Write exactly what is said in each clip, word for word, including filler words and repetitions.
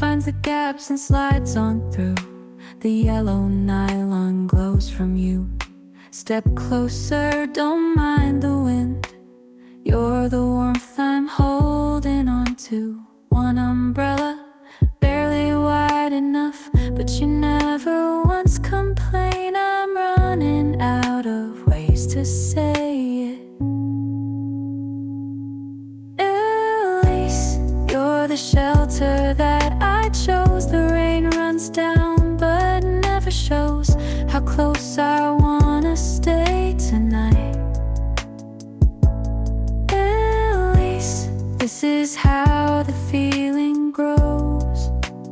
finds the gaps and slides on through. The yellow nylon glows from you. Step closer, don't mind the wind. You're the warmth I'm holding on to. One umbrella, barely wide enough, but you never once complain. I'm running out of ways to say it. Elise, you're the shelter that I chose. The rain runs down but never shows how close I wanna stay tonight. Elise, this is how the feeling grows.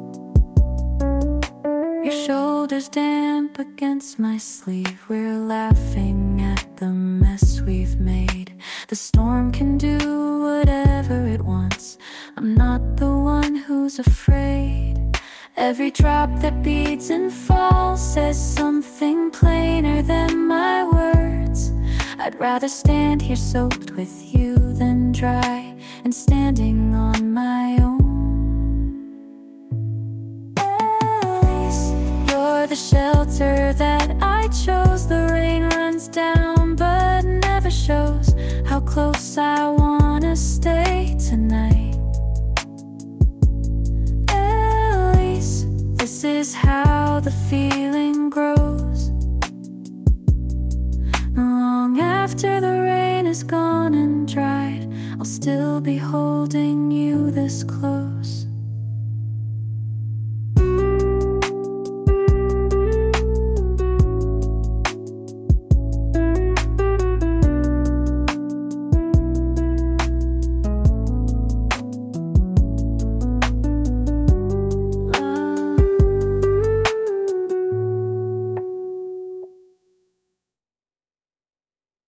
Your shoulders damp against my sleeve. We're laughing at the mess we've made. The storm can do whatever it wants. I'm not the one who's afraid. Every drop that beads and falls says something plainer than my words. I'd rather stand here soaked with you than dry and standing on my own. Elise, you're the shelter that I chose. The rain runs down but never shows how close I wanna stay tonight. This is how the feeling